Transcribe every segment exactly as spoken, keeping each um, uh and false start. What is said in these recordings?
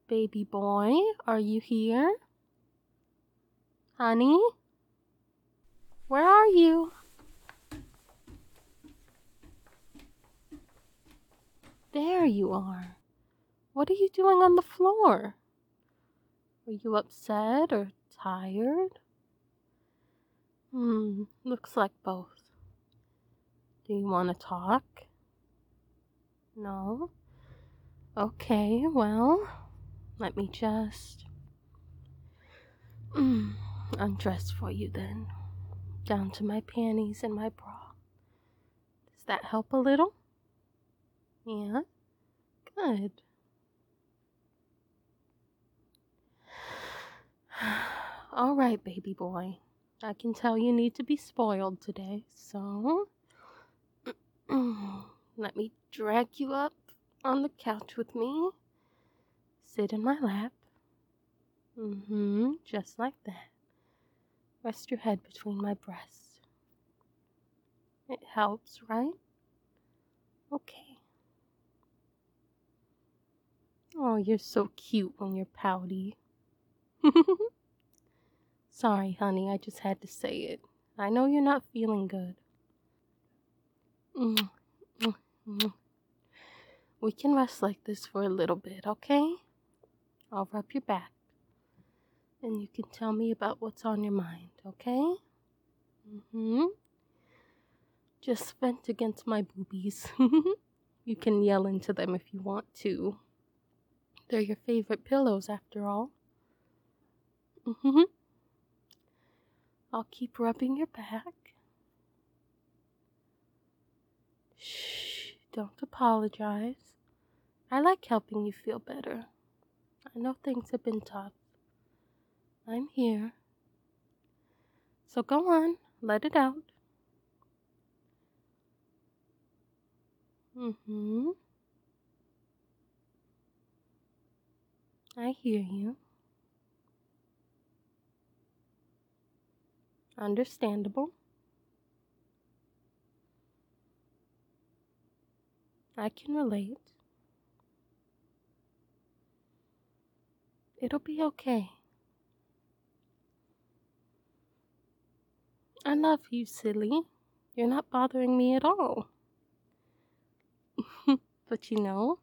Baby boy, are you here? Honey? Where are you? There you are. What are you doing on the floor? Are you upset or tired? Hmm, looks like both. Do you want to talk? No? Okay, well, let me just mm, undress for you then. Down to my panties and my bra. Does that help a little? Yeah? Good. All right, baby boy. I can tell you need to be spoiled today, so let me drag you up on the couch with me. Sit in my lap. Mm-hmm, just like that. Rest your head between my breasts. It helps, right? Okay. Oh, you're so cute when you're pouty. Sorry, honey, I just had to say it. I know you're not feeling good. Mm, mm, mm. We can rest like this for a little bit, okay? I'll rub your back. And you can tell me about what's on your mind, okay? Mm-hmm. Just vent against my boobies. You can yell into them if you want to. They're your favorite pillows, after all. Mm-hmm. I'll keep rubbing your back. Shh, don't apologize. I like helping you feel better. I know things have been tough. I'm here. So go on, let it out. Mm-hmm. I hear you. Understandable. I can relate. It'll be okay. I love you, silly. You're not bothering me at all. But you know,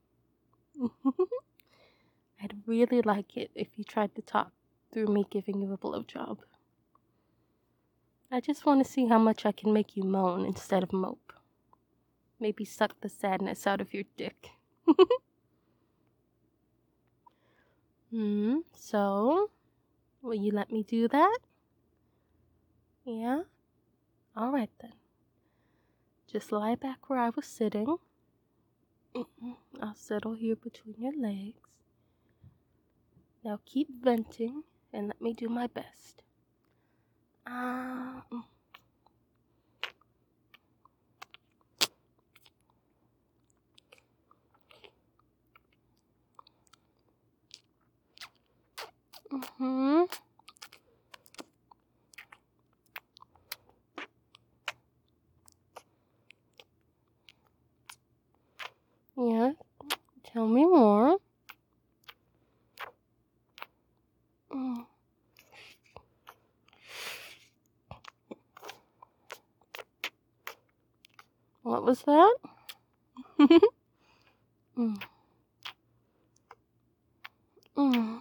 I'd really like it if you tried to talk through me giving you a blowjob. I just want to see how much I can make you moan instead of mope. Maybe suck the sadness out of your dick. Hmm, so, will you let me do that? Yeah? Alright then. Just lie back where I was sitting. I'll settle here between your legs. Now keep venting and let me do my best. Ah. Uh, mm-hmm. Yeah, tell me more. Mm. What was that? mm. Mm.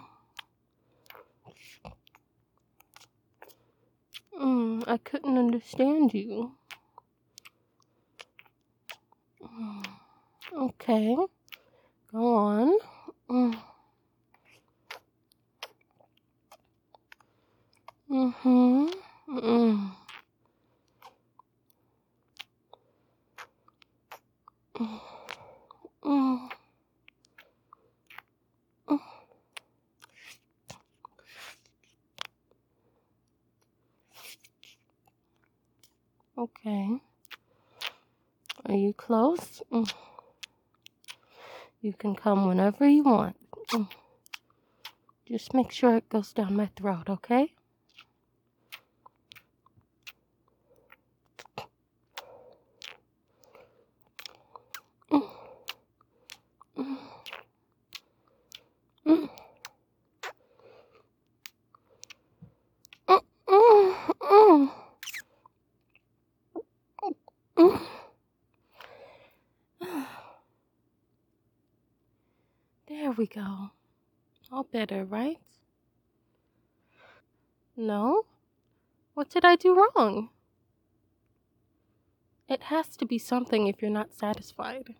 Mm. I couldn't understand you. Mm. Okay, go on. Mm. Mm-hmm. Mm. Mm. Mm. Mm. Okay. Are you close? Mm. You can come whenever you want. Mm. Just make sure it goes down my throat, okay? Mm. Mm. Mm. There we go. All better, right? No? What did I do wrong? It has to be something if you're not satisfied.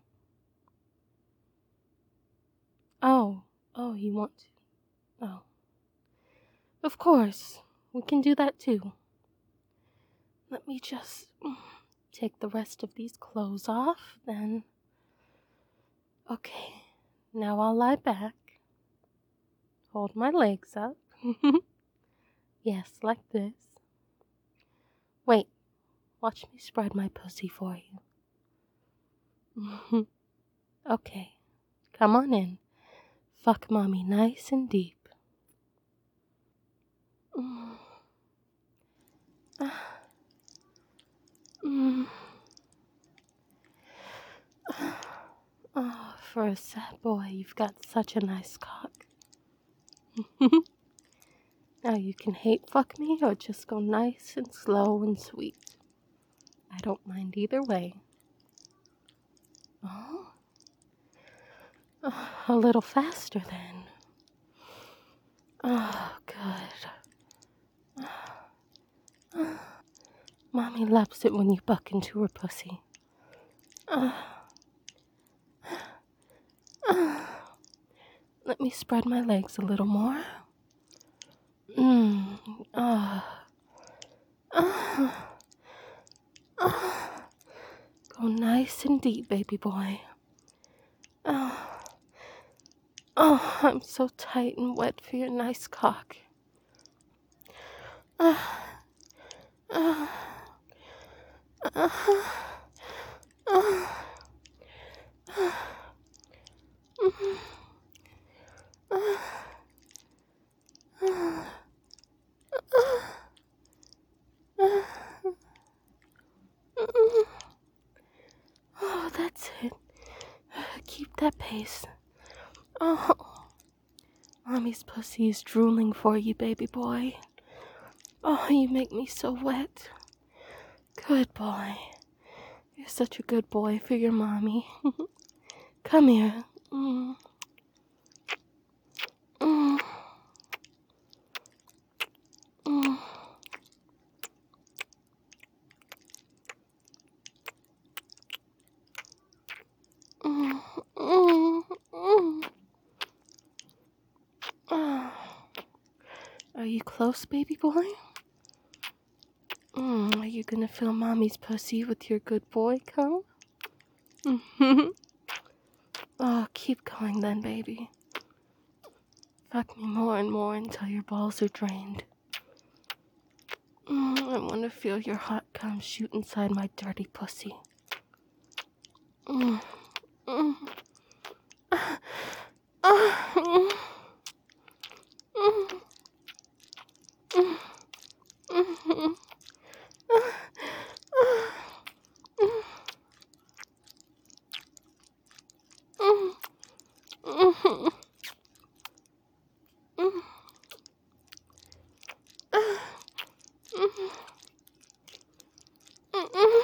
Oh, oh, you want to? Oh. Of course, we can do that too. Let me just take the rest of these clothes off, then. Okay, now I'll lie back. Hold my legs up. Yes, like this. Wait, watch me spread my pussy for you. Okay, come on in. Fuck mommy nice and deep. Mm. Mm. Oh, for a sad boy, you've got such a nice cock. Now you can hate fuck me or just go nice and slow and sweet. I don't mind either way. Oh? Oh, a little faster then. Oh, good. Mommy loves it when you buck into her pussy. Uh, uh, let me spread my legs a little more. Mmm. Uh, uh, uh, go nice and deep, baby boy. Oh, oh, I'm so tight and wet for your nice cock. Uh, uh, uh, uh, uh, Oh, that's it. Keep that pace. Oh, mommy's pussy is drooling for you, baby boy. Oh, you make me so wet. Good boy. You're such a good boy for your mommy. Come here. Mm. Mm. Mm. Mm. Mm. Mm. Oh. Are you close, baby boy? Mm. Are you gonna fill mommy's pussy with your good boy cum? Oh, keep going then, baby. Fuck me more and more until your balls are drained. Mm, I want to feel your hot cum shoot inside my dirty pussy. Mm, mm, ah, ah, mm, mm, mm, mm, ah, ah, mm, mm, mm, mm, ah, mm, mm, mm.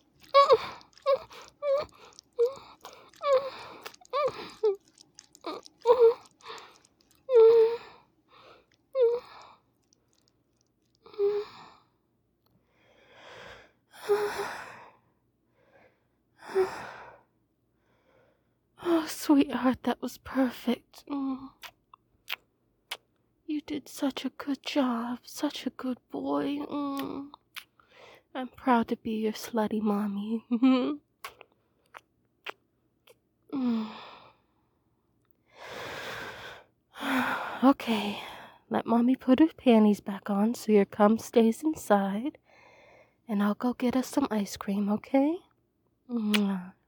Oh, sweetheart, that was perfect. Mm. You did such a good job, such a good boy. Mm. I'm proud to be your slutty mommy. mm. Okay, let mommy put her panties back on so your cum stays inside. And I'll go get us some ice cream, okay? Mwah.